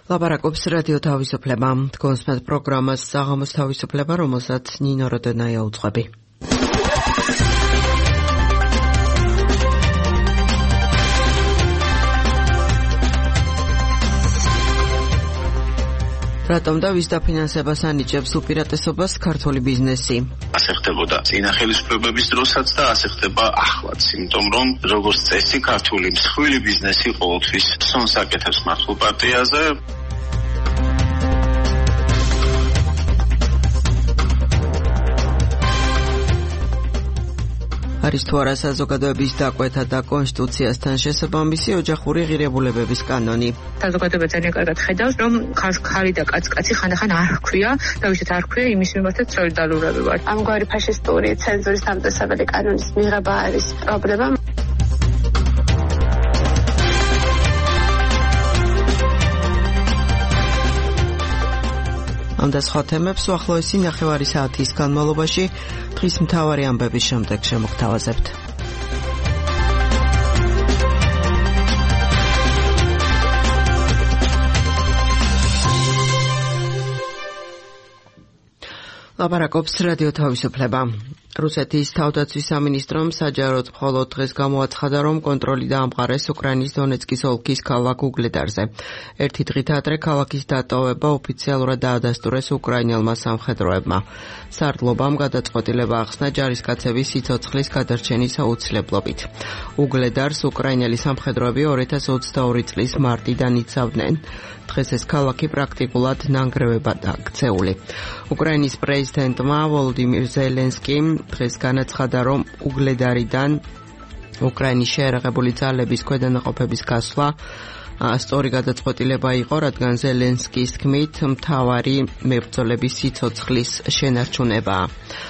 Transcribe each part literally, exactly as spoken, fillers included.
ლაპარაკობს რადიო თავისუფლება. თქვენს მე პროგრამას საღამოს თავისუფლება, რომელსაც ნინო როდენაია უძღვები. რატომ და ვის დაფინანსებას ანიჭებს უპირატესობას ქართული ბიზნესი? ასე ხდებოდა წინა ხელისუფლებების დროსაც და ასე ხდება ახლაც, იმიტომ რომ როგორც წესი ქართული მსხვილი ბიზნესი ყოველთვის სონს აკეთებს მართულ პარტიაზე. არის თუ არა საზოგადოების დაკვეთა და კონსტიტუციასთან შესაბამისი ოჯახური ღირებულებების კანონი. საზოგადოება ძალიან კარგად ხედავს, რომ ხალი და კაცკაცი ხანდახან არ ჰქვია და ვისაც არ ჰქვია, იმის მიმართაც სოლიდარული ვარ. ამგვარი ფაშისტური ცენზურის დამტესებელი კანონის მიღება არის პრობლემა. ამ და სხვა თემებს უახლოესი ნახევარი საათის განმავლობაში დღის მთავარი ამბების შემდეგ შემოგთავაზებთ. ლაპარაკობს რადიო თავისუფლება. რუსეთის თავდაცვის სამინისტრომ საჯაროდ მხოლოდ დღეს გამოაცხადა, რომ კონტროლი დაამყარეს უკრაინის დონეცკის ოლქის ქალაქ უგლედარზე. ერთი დღით ადრე ქალაქის დატოვება ოფიციალურად დაადასტურეს უკრაინელმა სამხედროებმა. სარდლობამ გადაწყვეტილება ახსნა ჯარისკაცების სიცოცხლის გადარჩენის აუცილებლობით. უგლედარს უკრაინელი სამხედროები ორი ათას ოცდაორი წლის მარტიდან იცავდნენ. დღეს ეს ქალაქი პრაქტიკულად ნანგრევებადაა ქცეული. უკრაინის პრეზიდენტმა ვოლოდიმირ ზელენსკიმ დღეს განაცხადა, რომ უგლედარიდან უკრაინის შეერაღებული ძალების ქვედანაყოფების გასვლა სწორი გადაწყვეტილება იყო, რადგან ზელენსკის თქმით მთავარი მებრძოლების სიცოცხლის შენარჩუნებაა.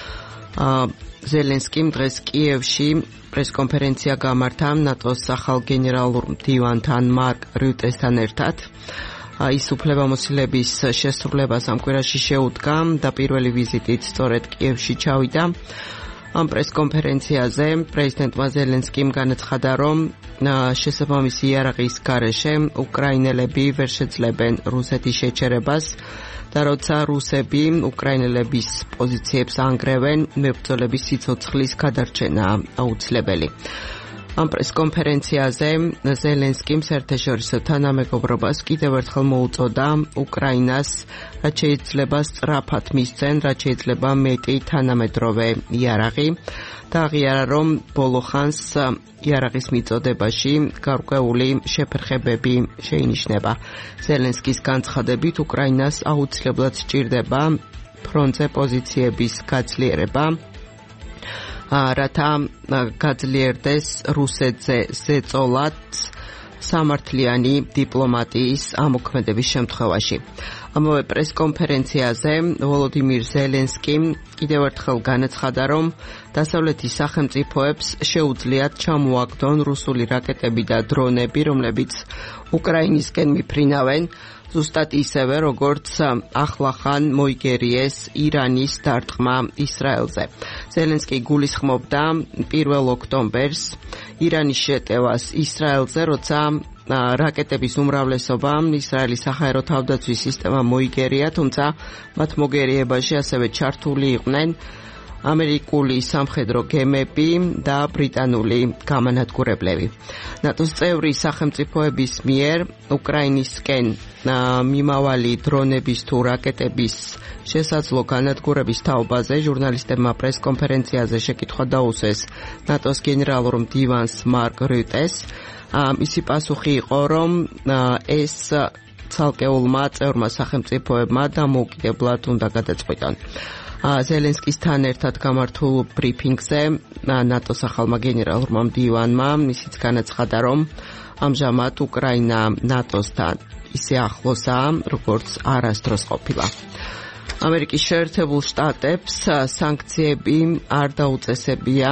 ზელენსკიმ დღეს კიევში პრესკონფერენცია გამართა ნატოს ახალ გენერალურ მდივანთან მარკ რიუტესთან ერთად. ის უფლებამოსილების შესრულებას ამ კვირაში შეუდგა და პირველი ვიზიტით სწორედ კიევში ჩავიდა. ამ პრესკონფერენციაზე პრეზიდენტმა ზელენსკიმ განაცხადა, რომ შესაბამისი იარაღის გარეშე უკრაინელები ვერ შეძლებენ რუსეთის შეჩერებას და როცა რუსები უკრაინელების პოზიციებს ანგრევენ, მებრძოლების სიცოცხლის გადარჩენა აუცილებელი. ამ პრესკონფერენციაზე ზელენსკიმ საერთაშორისო თანამეგობრობას კიდევ ერთხელ მოუწოდა უკრაინას, რაც შეიძლება სწრაფად მისცენ, რაც შეიძლება მეტი თანამედროვე იარაღი და აღიარა, რომ ბოლო ხანს იარაღის მიწოდებაში გარკვეული შეფერხებები შეინიშნება. ზელენსკის განცხადებით უკრაინას აუცილებლად სჭირდება ფრონტზე პოზიციების გაძლიერება, რათა გაძლიერდეს რუსეთზე ზეწოლად სამართლიანი დიპლომატიის ამოქმედების შემთხვევაში. ამავე პრესკონფერენციაზე ვოლოდიმირ ზელენსკიმ კიდევ ერთხელ განაცხადა, რომ დასავლეთის სახელმწიფოებს შეუძლიათ ჩამოაგდონ რუსული რაკეტები და დრონები, რომლებიც უკრაინისკენ მიფრინავენ, ზუსტად ისევე, როგორც ახლახან მოიგერიეს ირანის დარტყმა ისრაელზე. ზელენსკი გულისხმობდა პირველ ოქტომბერს ირანის შეტევას ისრაელზე, როცა რაკეტების უმრავლესობა ისრაელის საჰაერო თავდაცვის სისტემამ მოიგერია, თუმცა მათ მოგერიებაში ასევე ჩართული იყვნენ ამერიკული სამხედრო გემები და ბრიტანული გამანადგურებლები. ნატოს წევრი სახელმწიფოების მიერ უკრაინისკენ მიმავალი დრონების თუ რაკეტების შესაძლო განადგურების თაობაზე ჟურნალისტებმა პრესკონფერენციაზე შეკითხვა დაუსვეს ნატოს გენერალურ მდივანს მარკ რიუტეს. მისი პასუხი იყო, რომ ეს ცალკეულმა წევრმა სახელმწიფოებმა დამოუკიდებლად უნდა გადაწყვიტონ. ზელენსკისთან ერთად გამართულ ბრიფინგზე ნატოს ახალმა გენერალურმა მდივანმა ისიც განაცხადა, რომ ამჟამად უკრაინა ნატოსთან ისე ახლოსაა, როგორც არასდროს ყოფილა. ამერიკის შეერთებულ შტატებს სანქციები არ დაუწესებია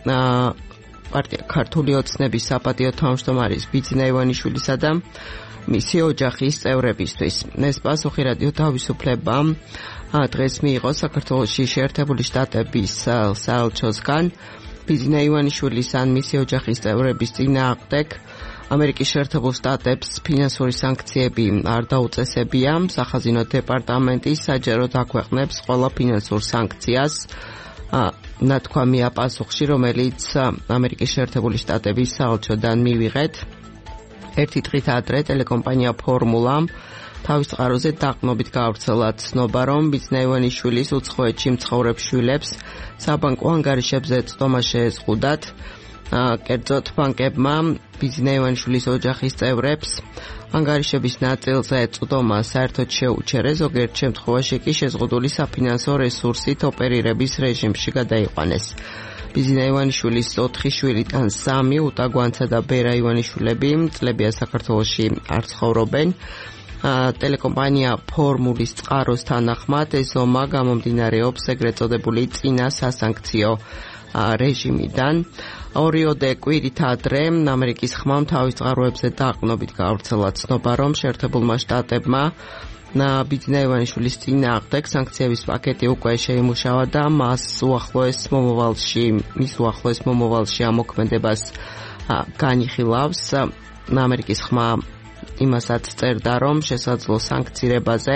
პარტია ქართული ოცნების საპატიო თავმჯდომარის ბიძინა ივანიშვილისა და მისი ოჯახის წევრებისთვის. ეს პასუხი რადიო თავისუფლებამ დღეს მიიღო საქართველოში შეერთებული შტატების საელჩოსგან. ბიძინა ივანიშვილის ან მისი ოჯახის წევრების წინააღმდეგ ამერიკის შეერთებულ შტატებს ფინანსური სანქციები არ დაუწესებია. სახაზინო დეპარტამენტი საჯაროდ აქვეყნებს ყველა ფინანსურ სანქციას ნათქვამია პასუხში, რომელიც ამერიკის შეერთებული შტატების საელჩოდან მივიღეთ. ერთი დღით ადრე ტელეკომპანია ფორმულამ თავის წყაროზე დაყრდნობით გაავრცელა ცნობა, რომ ბიძნაევანიშვილის უცხოეთში მცხოვრებ შვილებს საბანკო ანგარიშებზე წტომა შეეზღუდათ. კერძოდ ბანკებმა ბიძნაევანიშვილის ოჯახის წევრებს ანგარიშების ნაწილზე წტომა საერთოდ შეუჩერეს, ზოგიერთ შემთხვევაში კი შეზღუდული საფინანსო რესურსით ოპერირების რეჟიმში გადაიყვანეს. ბიძნაევანიშვილის ოთხი შვილიდან სამი, უტა გვანცა და ბერა ივანიშვილები წლებია საქართველოში არ ცხოვრობენ. ტელეკომპანია ფორმულის წყაროს თანახმად ეს ზომა გამომდინარეობს ეგრეთ წოდებული წინა სასანქციო რეჟიმიდან. ორიოდე კვირით ადრე ამერიკის ხმამ თავის წყაროებზე დაყრდნობით გაავრცელა ცნობა, რომ შეერთებულმა შტატებმა ბიძნაევანიშვილის წინააღმდეგ სანქციების პაკეტი უკვე შეიმუშავა და მას უახლოეს მომავალში, მის უახლოეს მომავალში ამოქმედებას განიხილავს. ამერიკის ხმა იმასაც წერდა, რომ შესაძლო სანქცირებაზე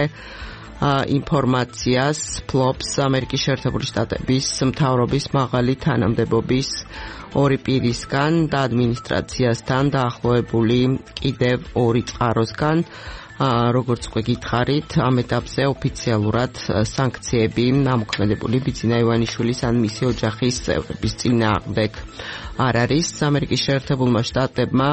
ინფორმაციას ფლობს ამერიკის შეერთებული შტატების მთავრობის მაღალი თანამდებობის ორი პირისგან და ადმინისტრაციასთან დაახლოებული კიდევ ორი წყაროსგან. როგორც უკვე გითხარით, ამ ეტაპზე ოფიციალურად სანქციები ამოქმედებული ბიძნაევანიშვილის ან მისი ოჯახის წევრების წინააღმდეგ არ არის. ამერიკის შეერთებულმა შტატებმა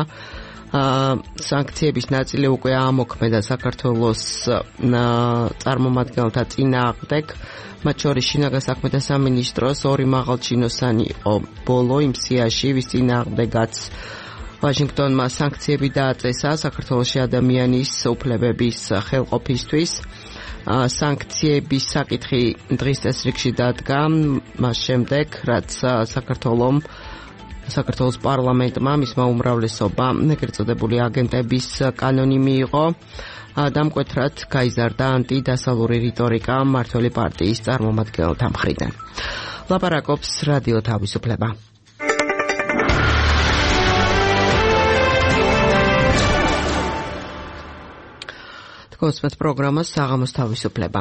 სანქციების ნაწილი უკვე ამოქმედა საქართველოს წარმომადგენელთა წინააღმდეგ, მათ შორის შინაგან საქმეთა სამინისტროს ორი მაღალჩინოსანი იყო ბოლო იმ სიაში, ვის წინააღმდეგაც ვაშინგტონმა სანქციები დააწესა საქართველოში ადამიანის უფლებების ხელყოფისთვის. სანქციების საკითხი დღის წესრიგში დადგა მას შემდეგ, რაც საქართველოს საქართველოს პარლამენტმა მისმა უმრავლესობამ ეგრეთ წოდებული აგენტების კანონი მიიღო. დამკვეთრად გაიზარდა ანტიდასალური რიტორიკა მმართველი პარტიის წარმომადგენელთა მხრიდან. ლაპარაკობს რადიო თავისუფლება. თქოსმეთ პროგრამას საღამოს თავისუფლება.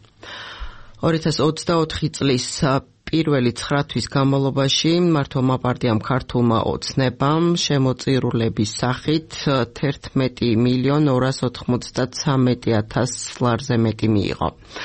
ორი ათას ოცდაოთხი წლის პირველი ცხრა თვის განმავლობაში მმართველმა პარტიამ ქართულმა ოცნებამ შემოწირულების სახით თერთმეტი მილიონ ორას ოთხმოცდათსამეტი ათას ლარზე მეტი მიიღო.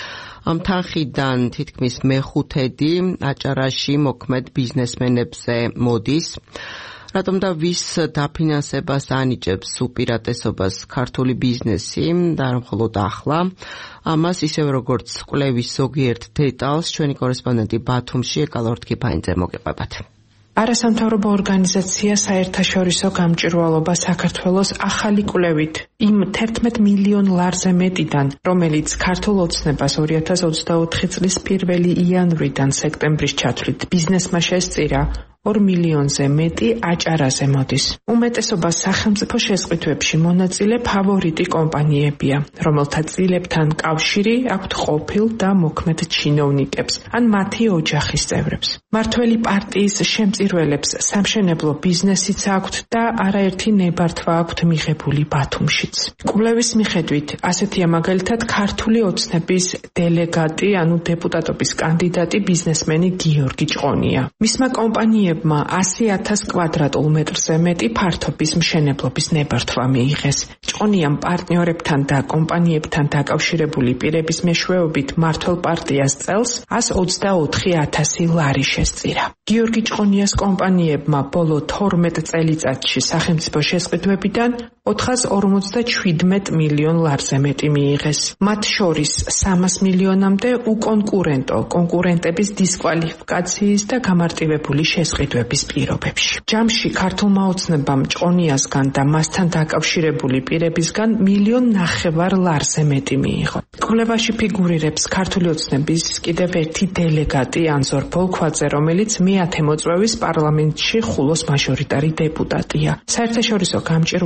ამ თანხიდან თითქმის მეხუთედი აჭარაში მოქმედ ბიზნესმენებზე მოდის. რატომ და ვის დაფინანსებას ანიჭებს უპირატესობას ქართული ბიზნესი და არა მხოლოდ ახლა, ამას ისევ როგორც კვლევის ზოგიერთ დეტალს ჩვენი კორესპონდენტი ბათუმში ეკალორ თქიფანიძე მოგეყვებათ. არასამთავრობო ორგანიზაცია საერთაშორისო გამჭვირვალობა საქართველოს ახალი კვლევით იმ თერთმეტ მილიონ ლარზე მეტიდან, რომელიც ქართულ ოცნებას ორი ათას ოცდაოთხი წლის პირველი იანვრიდან სექტემბრის ჩათვლით ბიზნესმა შესწირა, ორ მილიონზე მეტი აჭარაზე მოდის. უმეტესობა სახელმწიფო შესყიდვებში მონაწილე ფავორიტი კომპანიებია, რომელთა წილებთან კავშირი აქვთ ყოფილ და მოქმედ ჩინოვნიკებს, ან მათი ოჯახის წევრებს. მმართველი პარტიის შემწირველებს სამშენებლო ბიზნესიც აქვთ და არაერთი ნებართვა აქვთ მიღებული ბათუმშიც. კვლევის მიხედვით, ასეთია მაგალითად ქართული ოცნების დელეგატი, ანუ დეპუტატობის კანდიდატი ბიზნესმენი გიორგი ჭყონია. მისმა კომპანიებმა ასი ათას კვადრატულ მეტრზე მეტი ფართობის მშენებლობის ნებართვა მიიღეს. ჭყონიამ პარტნიორებთან და კომპანიებთან დაკავშირებული პირების მეშვეობით მმართველ პარტიას წელს ას ოცდაოთხი ათასი ლარი შესწირა. გიორგი ჭყონიას კომპანიებმა ბოლო თორმეტ წელიწადში სახელმწიფო შესყიდვებიდან ოთხას ორმოცდაშვიდმეტ მილიონ ლარზე მეტი მიიღეს. მათ შორის სამას მილიონამდე უკონკურენტო კონკურენტების დისკვალიფიკაციის და გამარტივებული შესყიდვების პირობებში. ჯამში ქართულმა ოცნებამ ჭყონიასგან და მასთან დაკავშირებული პირებისგან მილიონ ნახევარ ლარზე მეტი მიიღო. კვლევაში ფიგურირებს ქართული ოცნების კიდევ ერთი დელეგატი ანზორ ბოლქვაძე, რომელიც მეათე მოწვევის პარლამენტში ხულოს მაჟორიტარი დეპუტატია. საერთაშორისო გამჭვირვალობას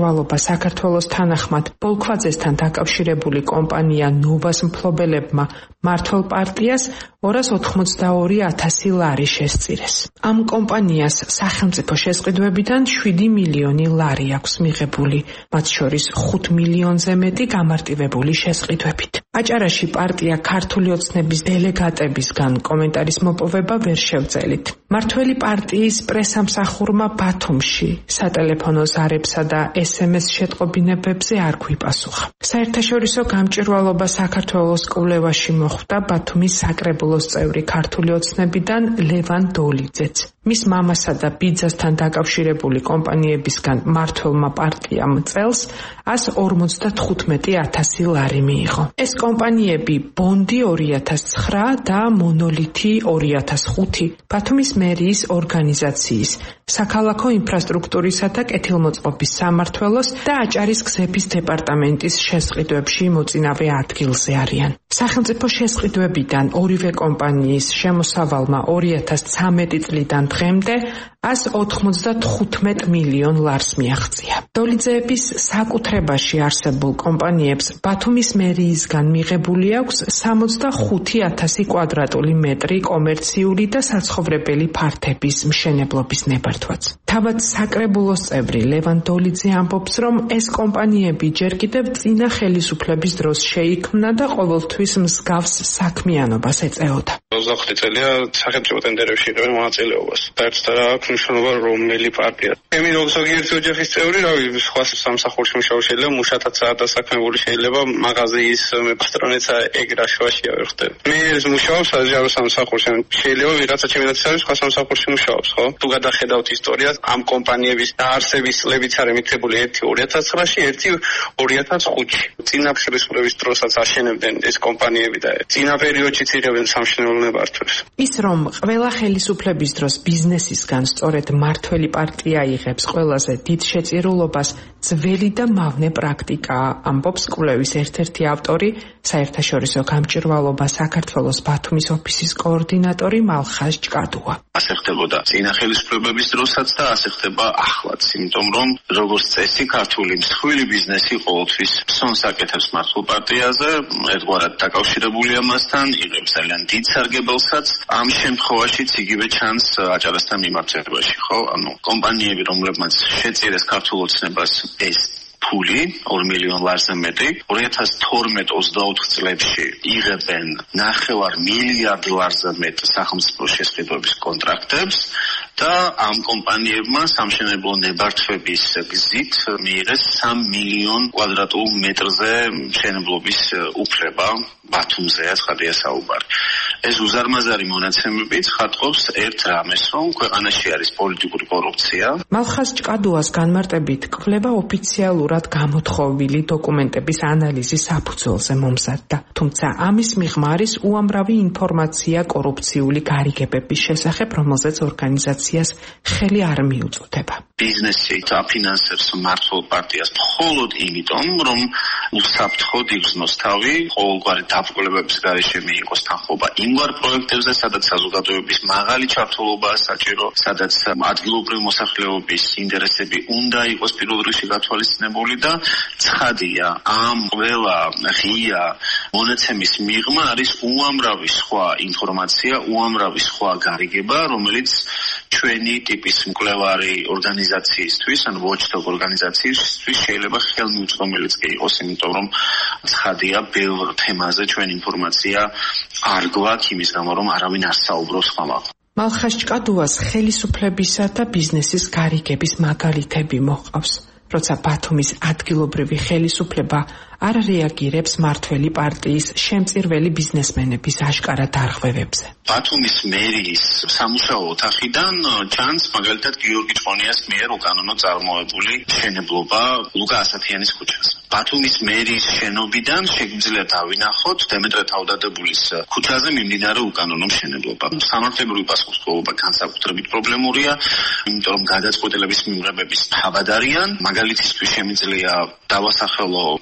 საქართველოს თანახმად პოლქვაძესთან დაკავშირებული კომპანია ნოვას მფლობელებმა მმართველ პარტიას ორას ოთხმოცდაორი ათასი ლარი შესწირეს. ამ კომპანიას სახელმწიფო შესყიდვებიდან შვიდი მილიონი ლარი აქვს მიღებული, მათ შორის ხუთ მილიონზე მეტი გამარტივებული შესყიდვებით. აჭარაში პარტია ქართული ოცნების დელეგატებისგან კომენტარის მოპოვება ვერ შევძელით. მმართველი პარტიის პრესამსახურმა ბათუმში სატელეფონო ზარებსა და ეს ემ ეს შეტყობინებებზე არ გვიპასუხა. საერთაშორისო გამჭვირვალობა საქართველოს კვლევაში მოხვდა ბათუმის საკრებულოს წევრი ქართული ოცნებიდან ლევან დოლიძეც. მის მამასა და ბიძასთან დაკავშირებული კომპანიებისგან მმართველმა პარტიამ წელს ას ორმოცდათხუთმეტი ათასი ლარი მიიღო. ეს კომპანიები ბონდი ორი ათას ცხრა და მონოლითი ორი ათას ხუთი ბათუმის მერიის ორგანიზაციის, საქალაქო ინფრასტრუქტურისა და კეთილმოწყობის სამმართველოს და აჭარის გზების დეპარტამენტის შესყიდვებში მოწინავე ადგილზე არიან. სახელმწიფო შესყიდვებიდან ორივე კომპანიის შემოსავალმა ორი ათას ცამეტი წლიდან დღემდე ას ოთხმოცდათხუთმეტ მილიონ ლარს მიაღწია. დოლიძეების საკუთრებაში არსებულ კომპანიებს ბათუმის მერიისგან მიღებული აქვს სამოცდახუთი ათასი კვადრატული მეტრი კომერციული და საცხოვრებელი ფართების მშენებლობის ნებართვაც. თავად საკრებულოს წევრი ლევან დოლიძე ამბობს, რომ ეს კომპანიები ჯერ კიდევ წინა ხელისუფლების დროს შეიქმნა და ყოველთვის მსგავს საქმიანობას ეწეოდა. ოცდახუთი წელია სახელმწიფო ტენდერებში იღებენ მონაწილეობას. დაერთს და აქვს მნიშვნელობა რომელი პარტია. ემი რომ ზოგიერთი ოჯახის წევრი, რავი, სხვა სამსახურში მუშაობს, შეიძლება მუშათაც დასაქმებული, შეიძლება მაღაზიის მეპასტრონეცა ეგრაშუაშია ვერ ხდება. მე ეს მუშაობს საჯარო სამსახურში, შეიძლება ვიღაცა ჩემი ნაცვლად სხვა სამსახურში მუშაობს, ხო? თუ გადახედავთ ისტორიას, ამ კომპანიების დაარსების წლებიც არის მითებული ერთი ორი ათას ცხრაში, ერთი ორი ათას ხუთში. წინა ხელისუფლების დროსაც აშენებდნენ ეს კომპანიები და წინა პერიოდშიც იღებენ სამშენებლო ნებართვებს. ის რომ ყველა ხელისუფლების დროს ბიზნესისგან სწორედ მმართველი პარტია იღებს ყველაზე დიდ შეწირულობას, ძველი და მავნე პრაქტიკაა, ამბობს კვლევის ერთ-ერთი ავტორი, საერთაშორისო გამჭვირვალობა საქართველოს ბათუმის ოფისის კოორდინატორი მალხაზ ჭკადუა. ასე ხდებოდა წინა ხელისუფლების დროსაც და ასე ხდება ახლაც, იმიტომ რომ როგორც წესი ქართული მსხვილი ბიზნესი ყოველთვის ფსონს აკეთებს მართულ პარტიაზე, ერთგვარად დაკავშირებულია მასთან, იღებს ძალიან დიდ სარგებელსაც, ამ შემთხვევაშიც იგივე ჩანს აჭარასთან მიმართებაში, ხო? ანუ კომპანიები, რომლებმაც შეწირეს ქართულ ოცნებას ეს ფული ორ მილიონ ლარზე მეტი ორი ათას თორმეტ ოცდაოთხ წლებში იღებენ ნახევარ მილიარდ ლარზე მეტ სახელმწიფო შესყიდვების კონტრაქტებს და ამ კომპანიებმა სამშენებლო ნებართვების გზით მიიღეს სამ მილიონ კვადრატულ მეტრზე მშენებლობის უფლება ბათუმზეა ცხადია საუბარი. ეს უზარმაზარი მონაცემებით ხატყობს ერთ რამეს, რომ ქვეყანაში არის პოლიტიკური კორუფცია. მალხაზ ჭკადუას განმარტებით, კვლევა ოფიციალურად გამოთხოვილი დოკუმენტების ანალიზის საფუძველზე მომზადდა, თუმცა ამის მიღმა არის უამრავი ინფორმაცია კორუფციული გარიგებების შესახებ, რომელზეც ორგანიზაციას ხელი არ მიუწოდება. ბიზნესი აფინანსებს მართულ პარტიას მხოლოდ იმიტომ, რომ უსაფრთხოდ იგრძნოს თავი, ყოველგვარი დაბრძოლების გარეშე მიიღოს თანხმობა იმგვარ პროექტებზე, სადაც საზოგადოების მაღალი ჩართულობაა საჭირო, სადაც ადგილობრივი მოსახლეობის ინტერესები უნდა იყოს პირველ რიგში გათვალისწინებული და ცხადია, ამ ყველა ღია მონაცემის მიღმა არის უამრავი სხვა ინფორმაცია, უამრავი სხვა გარიგება, რომელიც ჩვენი ტიპის მკვლევარი ორგანიზაციისთვის, ან watchdog ორგანიზაციისთვის შეიძლება ხელმიუწვდომელიც კი იყოს, იმიტომ რომ ცხადია, ბევრ თემაზე ჩვენ ინფორმაცია არ გვაქვს იმის გამო, რომ არავინ არ საუბრობს ხმამაღ. მალხაზ ჭკადუას ხელისუფლებისა და ბიზნესის გარიგების მაგალითები მოჰყავს, როცა ბათუმის ადგილობრივი ხელისუფლება არ რეაგირებს მმართველი პარტიის შემწირველი ბიზნესმენების აშკარა დარღვევებზე. ბათუმის მერიის სამუშაო ოთახიდან ჩანს მაგალითად გიორგი ჭყონიას მიერ უკანონო წარმოებული მშენებლობა ლუკა ასათიანის ქუჩაზე. ბათუმის მერიის შენობიდან შეგვიძლია დავინახოთ დემეტრე თავდადებულის ქუჩაზე მიმდინარე უკანონო მშენებლობა. სამართლებრივი პასუხისმგებლობა განსაკუთრებით პრობლემურია, იმიტომ რომ გადაწყვეტილების მიღებების თავად არიან. მაგალითისთვის შემიძლია დავასახელო ბათუმის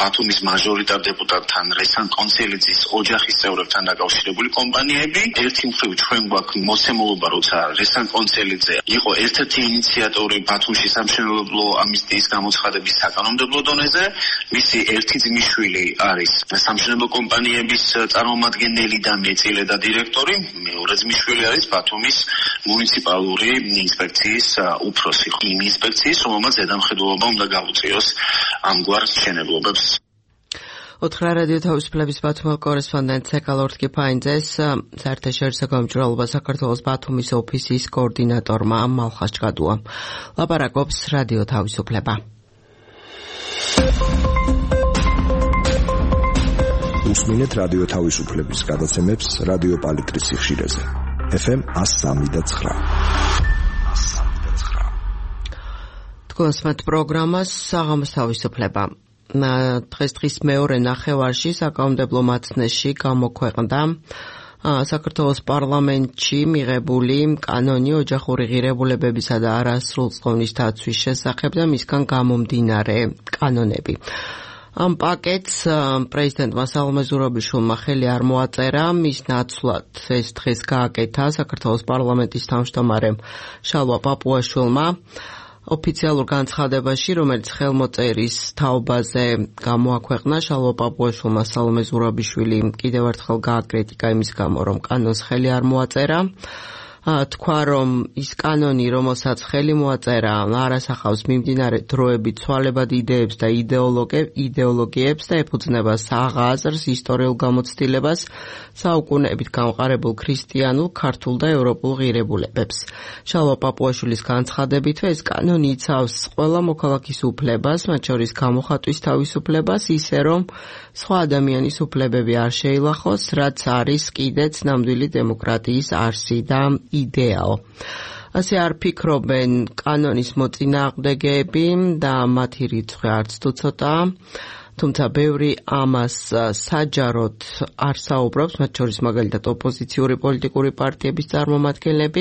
მაჟორიტარ დეპუტატთან, რესან კონსილიის ოჯახის წევრებთან დაკავშირებული კომპანიები. ერთი მხრივ ჩვენ გვაქვს მოსემულობა, როცა რესან კონსილიზე იყო ერთ-ერთი ინიციატორი ბათუმში სამშენებლო ამნისტიის გამოცხადების საკანონმდებლო დონეზე. მისი ერთი ძმისშვილი არის სამშენებლო კომპანიების წარმომადგენელი და მეწილე და დირექტორი. მეორე ძმისშვილი არის ბათუმის მუნიციპალური ინსპექციის უფროსი. იმ ინსპექციის, რომელმაც ზედამხედველობა უნდა გაუწიოს ამგვარ მშენებლობებს. ოთხრა რადიო თავისუფლების ბათუმის კორესპონდენტ ცეკალ ორთქიფაინძეს საერთაშორისო გამჭვირვალობა საქართველოს ბათუმის ოფისის კოორდინატორმა მალხას ჭგადუა. ლაპარაკობს რადიო თავისუფლება. უსმინეთ რადიო თავისუფლების გადაცემებს რადიო პალიტრის სიხშირეზე. ეფ ემ one oh three point nine. თქვენს მათ პროგრამას საღამოს თავისუფლება. დღეს დღის მეორე ნახევარში საკანონმდებლო მაცნეში გამოქვეყნდა საქართველოს პარლამენტში მიღებული კანონი ოჯახური ღირებულებებისა და არასრულწლოვნის დაცვის შესახებ და მისგან გამომდინარე კანონები. ამ პაკეტს პრეზიდენტმა სალომე ზურაბიშვილმა ხელი არ მოაწერა. მის ნაცვლად ეს დღეს გააკეთა საქართველოს პარლამენტის თავმჯდომარემ შალვა პაპუაშვილმა ოფიციალურ განცხადებაში, რომელიც ხელმოწერის თაობაზე გამოაქვეყნა. შალვა პაპუაშვილმა სალომე ზურაბიშვილი კიდევ ერთხელ გააკრიტიკა იმის გამო, რომ კანონს ხელი არ მოაწერა. თქვა, რომ ის კანონი, რომელსაც ხელი მოაწერა, არ ასახავს მიმდინარე დროებით ცვალებად იდეებს და იდეოლოგიებს და ეფუძნება საღაზრს, ისტორიულ გამოცდილებას, საუკუნეებით გამყარებულ ქრისტიანულ, ქართულ და ევროპულ ღირებულებებს. შალვა პაპუაშვილის განცხადებითვე ეს კანონი იცავს ყველა მოქალაქის უფლებას, მათ შორის გამოხატვის თავისუფლებას, ისე რომ სხვა ადამიანის უფლებები არ შეილახოს, რაც არის კიდეც ნამდვილი დემოკრატიის არსი და იდეაო. ასე არ ფიქრობენ კანონის მოწინააღმდეგეები და მათი რიცხვი არც თუ ცოტაა. თუმცა ბევრი ამას საჯაროდ არ საუბრობს, მათ შორის მაგალითად ოპოზიციური პოლიტიკური პარტიების წარმომადგენლები.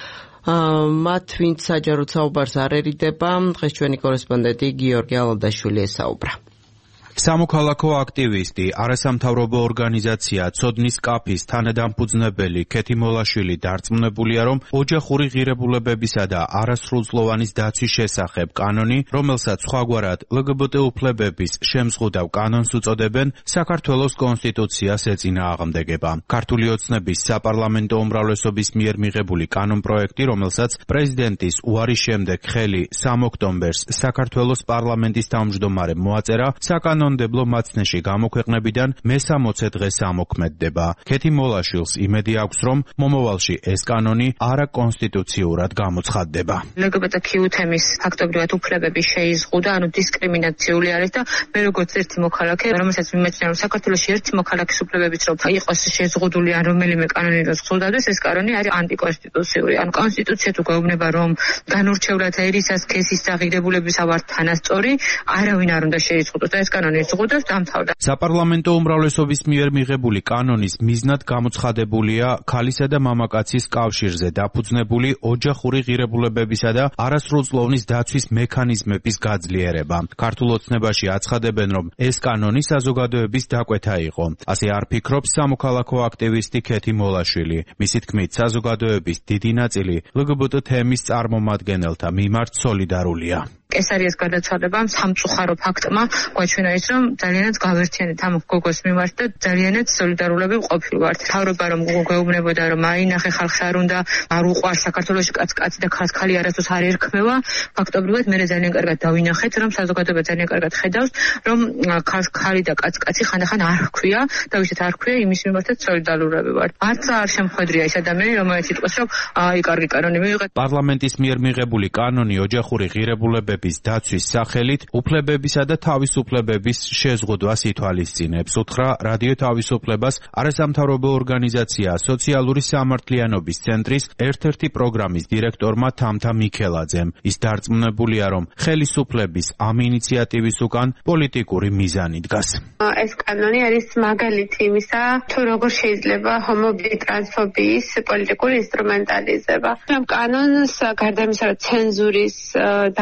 მათ ვინც საჯაროდ საუბარს არ ერიდება, დღეს ჩვენი კორესპონდენტი გიორგი ალადაშვილი ესაუბრა. სამოქალაქო აქტივისტი, არასამთავრობო ორგანიზაცია ცოდნის კაფის თანადამფუძნებელი ქეთი მოლაშვილი დარწმუნებულია, რომ ოჯახური ღირებულებებისა და არასრულწლოვანის დაცვის შესახებ კანონი, რომელსაც სხვაგვარად ელ გი ბი ტი უფლებების შემზღუდავ კანონს უწოდებენ, საქართველოს კონსტიტუციას ეწინააღმდეგება. ქართული ოცნების საპარლამენტო უმრავლესობის მიერ მიღებული კანონპროექტი, რომელსაც პრეზიდენტის უარის შემდეგ ხელი სამი ოქტომბერს საქართველოს პარლამენტის თავმჯდომარემ მოაწერა, საკანონმდებლო მაცნეში გამოქვეყნებიდან მესამოცე დღეს ამოქმედდება. ქეთი მოლაშვილს იმედი აქვს, რომ მომავალში ეს კანონი არაკონსტიტუციურად გამოცხადდება. ელ გი ბი ტი კიუ თემის ფაქტობრივად უფლებები შეიზღუდა, ანუ დისკრიმინაციული არის და მე როგორც ერთი მოქალაქე, რომელსაც მიმეცნია, რომ საქართველოში ერთი მოქალაქის უფლებებიც რომ იყოს შეზღუდული ან რომელიმე კანონი რომ ზღუდავდეს, ეს კანონი არის ანტიკონსტიტუციური. ანუ კონსტიტუცია თუ გვეუბნება, რომ განურჩევლად ერისას, სქესის და ღირებულებისა ვართ თანასწორი, არავინ არ უნდა შეიზღუდოს და ეს კანონი ზღუდავს დამთავრდა. საპარლამენტო უმრავლესობის მიერ მიღებული კანონის მიზნად გამოცხადებულია ქალისა და მამაკაცის კავშირზე დაფუძნებული ოჯახური ღირებულებებისა და არასრულწლოვნის დაცვის მექანიზმების გაძლიერება. ქართულ ოცნებაში აცხადებენ, რომ ეს კანონი საზოგადოების დაკვეთა იყო. ასე არ ფიქრობს სამოქალაქო აქტივისტი ქეთი მოლაშვილი. მისი თქმით, საზოგადოების დიდი ნაწილი ელ გი ბი ტი თემის წარმომადგენელთა მიმართ სოლიდარულია. კესარიას გადაცვალებამ სამწუხარო ფაქტმა გვაჩვენა ის, რომ ძალიანაც გავერთიანეთ ამ გოგოს მიმართ და ძალიანაც სოლიდარულები ყოფილვართ. თავრობა რომ გვეუბნებოდა, რომ აინახე ხალხს არ უნდა, არ უყვარს საქართველოში კაცი და ქალი არასდროს არ ერქმევა, ფაქტობრივად მე ძალიან კარგად დავინახეთ, რომ საზოგადოება ძალიან კარგად ხედავს, რომ ქალი და კაცი ხანდახან არ ჰქვია და ვისაც არ ჰქვია, იმის მიმართაც სოლიდარულები ვართ. არც არ შემხედრია ის ადამიანი, რომელიც იტყვის, რომ აი კარგი კანონი მივიღეთ. პარლამენტის მიერ მიღებული კანონი ოჯახური ღირებულებები დაცვის სახელით უფლებებისა და თავისუფლებების შეზღუდვას ითვალისწინებს. უთხრა რადიო თავისუფლებას არასამთავრობო ორგანიზაცია სოციალური სამართლიანობის ცენტრის ერთ-ერთი პროგრამის დირექტორმა თამთა მიქელაძემ. ის დარწმუნებულია, რომ ხელისუფლების ამ ინიციატივის უკან პოლიტიკური მიზანი დგას. ეს კანონი არის მაგალითი იმისა, თუ როგორ შეიძლება ჰომოფობიის, ტრანსფობიის პოლიტიკური ინსტრუმენტალიზება. ამ კანონს გარდა იმისა, რომ ცენზურის დამწეს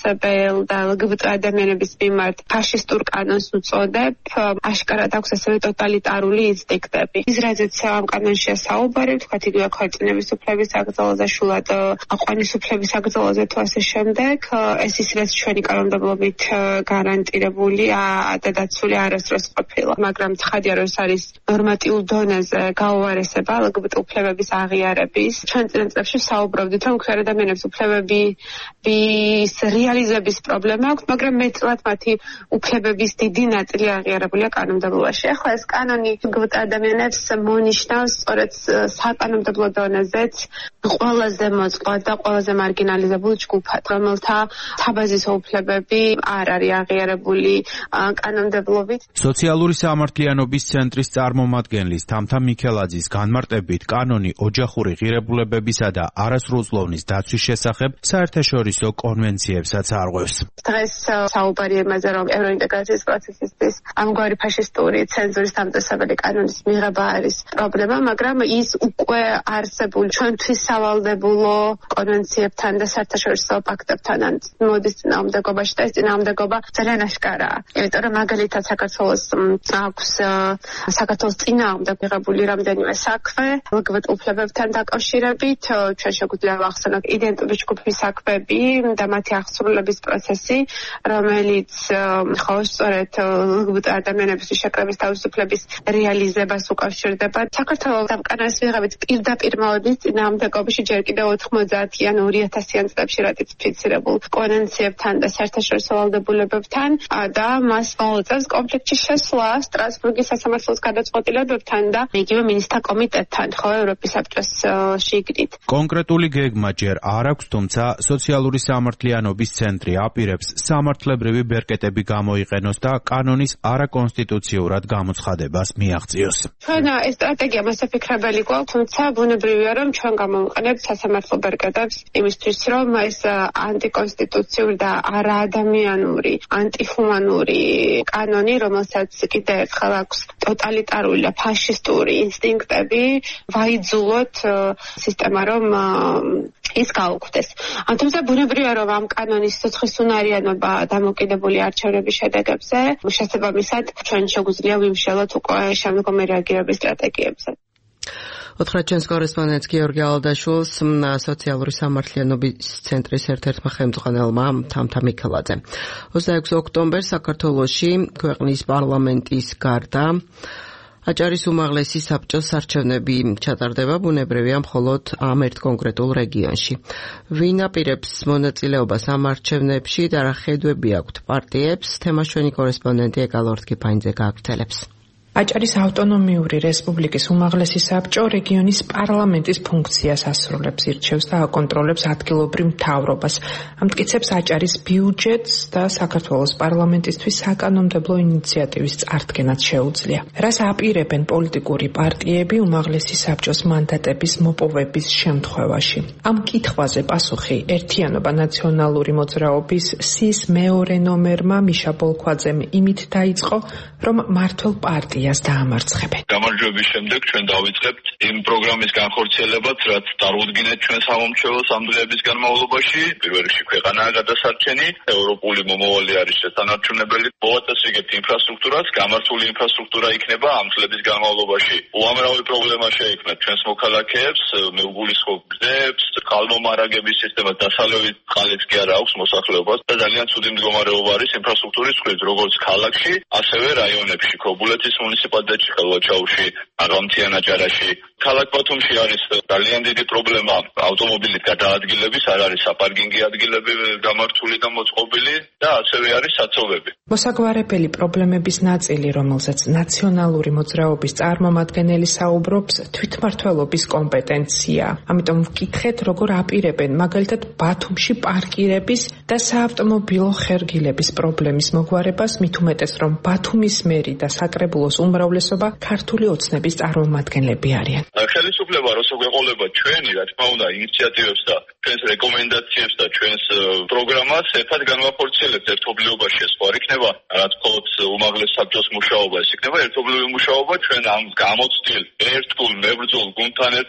ამტკიცებელ და ლგბტ ადამიანების მიმართ ფაშისტურ კანონს უწოდებ, აშკარად აქვს ასევე ტოტალიტარული ინსტინქტები. ის რაზეც ამ კანონშია საუბარი, ვთქვათ, იგივე ქორწინების უფლების აკრძალვაზე, შულად აყვანის უფლების აკრძალვაზე თუ ასე შემდეგ, ეს ის რაც ჩვენი კანონმდებლობით გარანტირებულია და დაცული არასდროს ყოფილა. მაგრამ ცხადია, რომ ეს არის ნორმატიულ დონეზე გაუარესება ლგბტ უფლებების აღიარების. ჩვენ წინა წლებში საუბრობდით, რომ ქვიარ ადამიანებს უფლებების რეალიზების პრობლემა აქვს, მაგრამ მეტწილად მათი უფლებების დიდი ნაწილი აღიარებულია კანონმდებლობაში. ახლა ეს კანონი ლგბტ ადამიანებს მონიშნავს სწორედ საკანონმდებლო დონეზეც ყველაზე მოწყვლად და ყველაზე მარგინალიზებულ ჯგუფად, რომელთა საბაზისო უფლებები არ არის აღიარებული კანონმდებლობით. სოციალური სამართლიანობის ცენტრის წარმომადგენლის თამთა მიქელაძის განმარტებით, კანონი ოჯახური ღირებულებებისა და არასრულწლოვნის დაცვის შესახებ საერთაშორისო კონვენციებსაც არღვევს. დღეს საუბარი იმაზე, რომ ევროინტეგრაციის პროცესისთვის ამგვარი ფაშისტური ცენზურის დამტესებელი კანონის მიღება არის პრობლემა, მაგრამ ის უკვე არსებულ ჩვენთვის სავალდებულო კონვენციებთან და საერთაშორისო პაქტებთან მოდის წინააღმდეგობაში და ეს წინააღმდეგობა ძალიან აშკარაა. იმიტომ რომ მაგალითად საქართველოს აქვს საქართველოს წინააღმდეგ მიღებული რამდენიმე საქმე ლგბტ უფლებებთან დაკავშირებით. ჩვენ შეგვიძლია ვახსენოთ იდენტური ჯგუფის საქმეები და მათი აღსრულების პროცესი, რომელიც ხო სწორედ ლგბტ ადამიანების შეკრების თავისუფლების რეალიზებას უკავშირდება. საქართველოს ამ კანონის მიღებით პირდაპირ მოდის წინააღმდეგობაში ჯერ კიდევ ოთხმოცდაათიან ორი ათასიან წლებში რატიფიცირებულ კონვენციებთან და საერთაშორისო ვალდებულებებთან და მას მოუწევს კონფლიქტში შესვლა სტრასბურგის სასამართლოს გადაწყვეტილებებთან და იგივე მინისტრთა კომიტეტთან, ხო, ევროპის საბჭოს შიგნით. კონკრეტული გეგმა ჯერ არ აქვს, თუმცა სოციალური სამართლიანობის ცენტრი აპირებს სამართლებრივი ბერკეტები გამოიყენოს და კანონის არაკონსტიტუციურად გამოცხადებას მიაღწიოს. ჩვენ ეს სტრატეგია მასაფიქრებელი გვაქვს, თუმცა ბუნებრივია, რომ ჩვენ გამოვიყენებთ სასამართლო ბერკეტებს იმისთვის, რომ ეს ანტიკონსტიტუციური და არაადამიანური, ანტიჰუმანური კანონი, რომელსაც კიდევ ერთხელ აქვს ტოტალიტარული და ფაშისტური ინსტინქტები, ვაიძულოთ სისტემა, რომ ის გაუქმდეს. თუმცა ბუნებრივია, რომ ამ კანონის სიცხის უნარიანობა დამოკიდებული არჩევნების შედეგებზე, შესაბამისად ჩვენ შეგვიძლია ვიმშელოთ უკვე შემდგომი რეაგირების სტრატეგიებზე. უთხრა ჩვენს კორესპონდენტს გიორგი ალადაშვილს, სოციალური სამართლიანობის ცენტრის ერთ-ერთმა ხელმძღვანელმა თამთა მიქელაძე. ოცდაექვსი ოქტომბერს საქართველოში ქვეყნის პარლამენტის გარდა აჭარის უმაღლესი საბჭოს არჩევნები ჩატარდება, ბუნებრივია მხოლოდ ამ ერთ კონკრეტულ რეგიონში. ვინ აპირებს მონაწილეობას ამ არჩევნებში და რა ხედვები აქვთ პარტიებს, თემას ჩვენი კორესპონდენტი ეკალორთკი ფაინძე გააგრძელებს. აჭარის ავტონომიური რესპუბლიკის უმაღლესი საბჭო რეგიონის პარლამენტის ფუნქციას ასრულებს, ირჩევს და აკონტროლებს ადგილობრივ მთავრობას, ამტკიცებს აჭარის ბიუჯეტს და საქართველოს პარლამენტისთვის საკანონმდებლო ინიციატივის წარდგენაც შეუძლია. რას აპირებენ პოლიტიკური პარტიები უმაღლესი საბჭოს მანდატების მოპოვების შემთხვევაში? ამ კითხვაზე პასუხი ერთიანობა ნაციონალური მოძრაობის სის მეორე ნომერმა მიშა ბოლქვაძემ იმით დაიწყო, რომ მართლ პარტიას დაამარცხებენ. გამარჯვების შემდეგ ჩვენ დავიწყებთ იმ პროგრამის განხორციელებაც, რაც წარუდგინეთ ჩვენ სამომრჩეველს ამ დღეების განმავლობაში. პირველ რიგში ქვეყანაა გადასარჩენი, ევროპული მომავალი არის შესანარჩუნებელი. მოვაწესრიგებთ ინფრასტრუქტურას, გამართული ინფრასტრუქტურა იქნება ამ წლების განმავლობაში. უამრავი პრობლემა შეექმნათ ჩვენს მოქალაქეებს, მეუგულისხმობ გზებს, წყალმომარაგების სისტემას, დასალევით წყალიც კი არა აქვს მოსახლეობას და ძალიან ცუდი მდგომარეობა არის ინფრასტრუქტურის მხრით, როგორც ქალაქში, ასევე რაიონებში, ქობულეთის მუნიციპალიტეტში, ხელვაჩაუში, აღამთიან აჭარაში. ქალაქ ბათუმში არის ძალიან დიდი პრობლემა ავტომობილით გადაადგილების, არ არის საპარკინგი ადგილები გამართული და მოწყობილი და ასევე არის საცობები. მოსაგვარებელი პრობლემების ნაწილი, რომელზეც ნაციონალური მოძრაობის წარმომადგენელი საუბრობს, თვითმმართველობის კომპეტენცია. ამიტომ ვკითხეთ, როგორ აპირებენ მაგალითად ბათუმში პარკირების და საავტომობილო ხერგილების პრობლემის მოგვარებას, მით უმეტეს, რომ ბათუმის მერი და საკრებულოს უმრავლესობა ქართული ოცნების წარმომადგენლები არიან. ხელისუფლება როცა გვეყოლება ჩვენი, რა თქმა უნდა, ინიციატივებს და ჩვენს რეკომენდაციებს და ჩვენს პროგრამას ერთად განვახორციელებთ ერთობლიობაში. ეს ხო არ იქნება რაც მხოლოდ უმაღლეს საბჭოს მუშაობა, ეს იქნება ერთობლივი მუშაობა ჩვენ ამ გამოცდილ ერთგულ მებრძოლ გუნდთან ერთად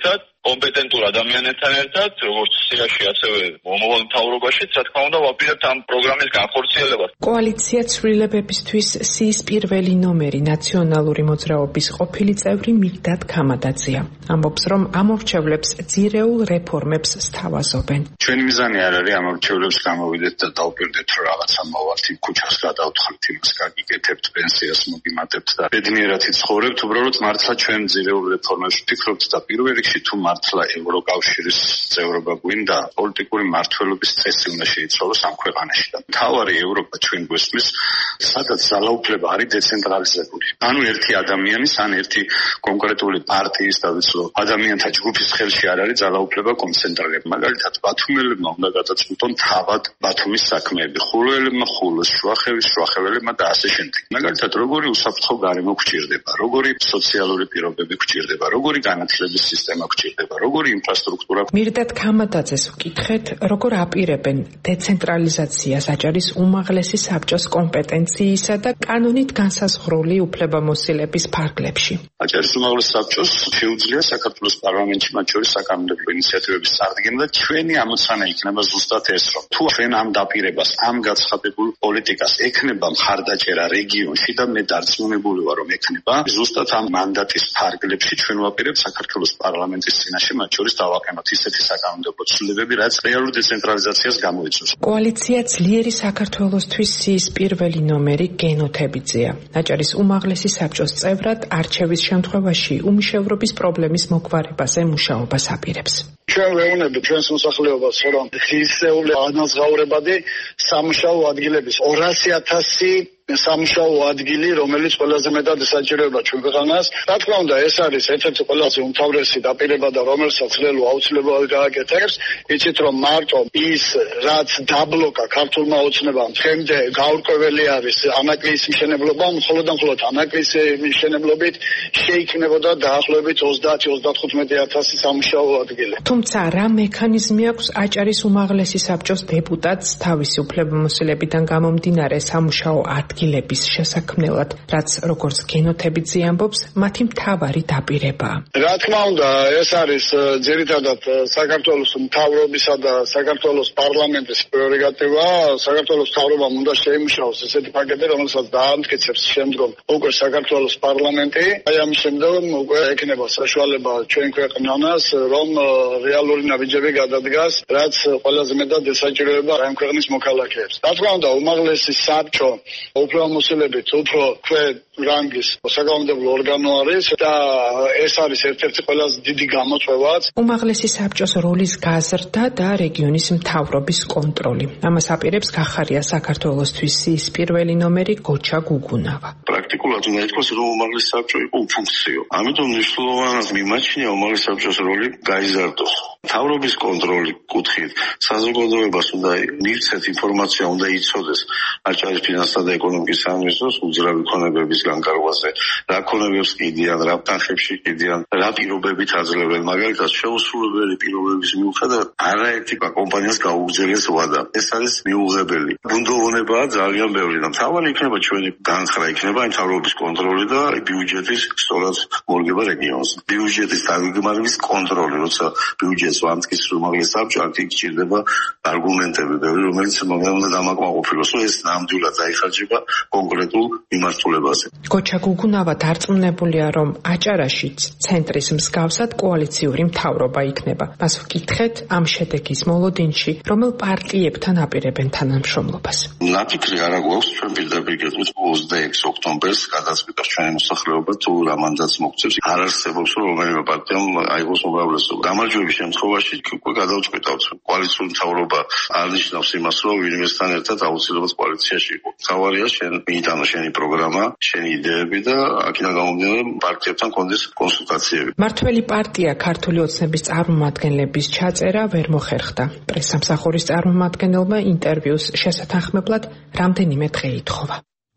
კომპეტენტურ ადამიანებთან ერთად, როგორც სიაში, ასევე მომავალ მთავრობაშიც, რა თქმა უნდა, ვაპირებთ ამ პროგრამის განხორციელებას. კოალიცია ცვლილებებისთვის სიის პირველი ნომერი ნაციონალური მოძრაობის ყოფილი წევრი მიგდად ქამადაძეა. ამბობს, რომ ამ ორჩევლებს ძირეულ რეფორმებს სთავაზობენ. ჩვენი მიზანი არ არის ამ ორჩევლებს გამოვიდეთ და დავპირდეთ, რომ რაღაცა მოვალთ იმ ქუჩას გადავთხრით, იმას გაგიკეთებთ, პენსიას მოგიმატებთ და ბედნიერად იცხოვრებთ. უბრალოდ მართლა ჩვენ ძირეულ რეფორმებს ვფიქრობთ და პირველ რიგში თუ მართლა ევროკავშირის წევრობა გვინდა, პოლიტიკური მმართველობის წესი უნდა შეიცვალოს ამ ქვეყანაში და მთავარი ევროპა ჩვენ გვესმის, სადაც ძალაუფლება არის დეცენტრალიზებული. ანუ ერთი ადამიანის ან ერთი კონკრეტული პარტიის დავიცლო ადამიანთა ჯგუფის ხელში არ არის ძალაუფლება კონცენტრირება. მაგალითად, ბათუმელებმა უნდა გადაწყვიტონ თავად ბათუმის საქმეები, ხულოელებმა ხულოს, შუახევის შუახეველებმა და ასე შემდეგ. მაგალითად, როგორი უსაფრთხო გარემო გვჭირდება, როგორი სოციალური პირობები გვჭირდება, როგორი განათლების სისტემა გვჭირდება, როგორი ინფრასტრუქტურა. მირდად ქამადაძეს ვკითხეთ, როგორ აპირებენ დეცენტრალიზაციას აჭარის უმაღლესი საბჭოს კომპეტენციისა და კანონით განსაზღვრული უფლებამოსილების ფარგლებში. აჭარის უმაღლეს საბჭოს შეუძლია საქართველოს პარლამენტში მათ შორის საკანონმდებლო ინიციატივების წარდგენა და ჩვენი ამოცანა იქნება ზუსტად ეს, რომ თუ ჩვენ ამ დაპირებას, ამ გაცხადებულ პოლიტიკას ექნება მხარდაჭერა რეგიონში და მე დარწმუნებული ვარ, რომ ექნება, ზუსტად ამ მანდატის ფარგლებში ჩვენ ვაპირებთ საქართველოს პარლამენტის წინაშე მათ შორის დავაყენოთ ისეთი საკანონმდებლო ცვლილებები, რაც რეალურ დეცენტრალიზაციას გამოიწვევს. კოალიცია ძლიერი საქართველოსთვის სიის პირველი ნომერი გენოთებიძეა. აჭარის უმაღლესი საბჭოს წევრად არჩევის შემთხვევაში უმუშევრობის პრობლემის მოგვარებაზე მუშაობას აპირებს. ჩვენ ვეუბნებით ჩვენს მოსახლეობას, რომ ღირსეული ანაზღაურებადი სამუშაო ადგილების ორასი ათასი სამუშაო ადგილი, რომელიც ყველაზე მეტად ესაჭიროება ჩვენ ქვეყანას. რა თქმა უნდა, ეს არის ერთ-ერთი ყველაზე უმთავრესი დაპირება და რომელსაც ლელო აუცილებლად გააკეთებს. იცით, რომ მარტო ის, რაც დაბლოკა ქართულმა ოცნებამ, დღემდე გაურკვეველი არის ანაკლის მშენებლობა, მხოლოდ და მხოლოდ ანაკლის მშენებლობით შეიქმნებოდა დაახლოებით ოცდაათი ოცდათხუთმეტი ათასი სამუშაო ადგილი. თუმცა რა მექანიზმი აქვს აჭარის უმაღლესი საბჭოს დეპუტატს თავისი უფლებამოსილებიდან გამომდინარე სამუშაო ადგილების შესაქმნელად, რაც როგორც გენოთებიძე ამბობს, მათი მთავარი დაპირებაა. რა თქმა უნდა, ეს არის ძირითადად საქართველოს მთავრობისა და საქართველოს პარლამენტის პრეროგატივა. საქართველოს მთავრობამ უნდა შეიმუშაოს ესეთი პაკეტი, რომელსაც დაამტკიცებს შემდგომ უკვე საქართველოს პარლამენტი. აი ამის შემდგომ უკვე ექნება საშუალება ჩვენ ქვეყანას, რომ რეალური ნაბიჯები გადადგას, რაც ყველაზე მეტად ესაჭიროება ამ ქვეყნის მოქალაქეებს. რა თქმა უნდა, უმაღლესი საბჭო უფლებამოსილებით უფრო ქვე რანგის საკანონმდებლო ორგანო არის და ეს არის ერთ-ერთი ყველაზე დიდი გამოწვევაც. უმაღლესი საბჭოს როლის გაზრდა და რეგიონის მთავრობის კონტროლი. ამას აპირებს გახარია საქართველოსთვის სიის პირველი ნომერი გოჩა გუგუნავა. პრაქტიკულად უნდა ითქვას, რომ უმაღლესი საბჭო იყო უფუნქციო. ამიტომ მნიშვნელოვნად მიმაჩნია უმაღლესი საბჭოს როლი გაიზარდოს. მთავრობის კონტროლი კუთხით საზოგადოებას უნდა მივცეთ ინფორმაცია, უნდა იცოდეს აჭარის ფინანსთა და ეკონომიკის სამინისტროს უძრავი ქონებების განკარგვაზე, რა ქონებებს კიდიან, რა თანხებში კიდიან, რა პირობებით აძლევენ. მაგალითად, შეუსრულებელი პირობების მიუხედავად არაერთი კომპანიას გაუგზავნეს ვადა. ეს არის მიუღებელი. ბუნდოვანებაა ძალიან ბევრი და მთავარი იქნება ჩვენი განხრა იქნება მთავრობის კონტროლი და ბიუჯეტის სწორად მორგება რეგიონს. ბიუჯეტის დაგეგმარების კონტროლი, როცა ბიუჯეტს ვამტკიცს უმაღლესი საბჭო, აქ გჭირდება არგუმენტები, ბევრი, რომელიც უნდა დამაკმაყოფილოს, რომ ეს ნამდვილად დაიხარჯება კონკრეტულ მიმართულებაზე. გოჩა გუგუნავა დარწმუნებულია, რომ აჭარაშიც ცენტრის მსგავსად კოალიციური მთავრობა იქნება. მას ვკითხეთ ამ შედეგის მოლოდინში, რომელ პარტიებთან აპირებენ თანამშრომლობას. ნაფიქრი არა გვაქვს, ჩვენ პირდაპირ გეტყვით ოცდაექვსი ოქტომბერს გადაწყვიტავს ჩვენი მოსახლეობა თუ რა მანდატს მოგცემს. არ არსებობს რომ რომელიმე პარტიამ აიღოს უმრავლესობა. გამარჯვების შემთხვევაში უკვე გადავწყვიტავთ. კოალიციური მთავრობა არნიშნავს იმას, რომ ვინმესთან ერთად აუცილებლად კოალიციაში იყო. თავარია შენ მიიტანო შენი პროგრამა, შენი იდეები და აქედან გამომდინარე პარტიებთან კონდეს კონსულტაციები. მართველი პარტია ქართული ოცნების წარმომადგენლების ჩაწერა ვერ მოხერხდა. პრესსამსახურის წარმომადგენელმა ინტერვიუს შესათანხმებლად რამდენიმე დღე ითხოვა.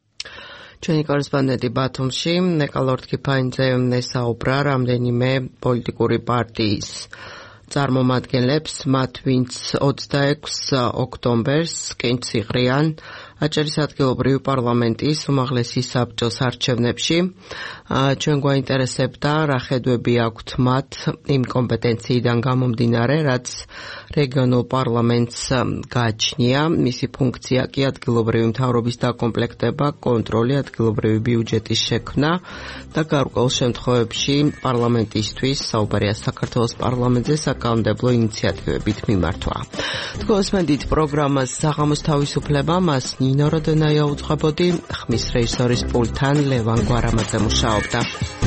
ჩვენი კორესპონდენტი ბათუმში ნეკალორდ ქიფაინძე ესაუბრა რამდენიმე პოლიტიკური პარტიის წარმომადგენლებს, მათ ვინც ოცდაექვსი ოქტომბერს კენჭსიღრიან აჭარის ადგილობრივი პარლამენტის უმაღლესი საბჭოს არჩევნებში. ჩვენ გვაინტერესებდა რა ხედვები აქვთ მათ იმ კომპეტენციიდან გამომდინარე, რაც რეგიონულ პარლამენტს გააჩნია. მისი ფუნქცია კი ადგილობრივი მთავრობის დაკომპლექტება, კონტროლი, ადგილობრივი ბიუჯეტის შექმნა და გარკვეულ შემთხვევებში პარლამენტისთვის საუბარია საქართველოს პარლამენტზე საკანონმდებლო ინიციატივებით მიმართვა. თქვენსმენდით პროგრამას საღამოს თავისუფლება, მას ნინო როდენაია უძღვებოდი, ხმის რეჟისორის პულტთან ლევან გვარამაძე მუშაობდა.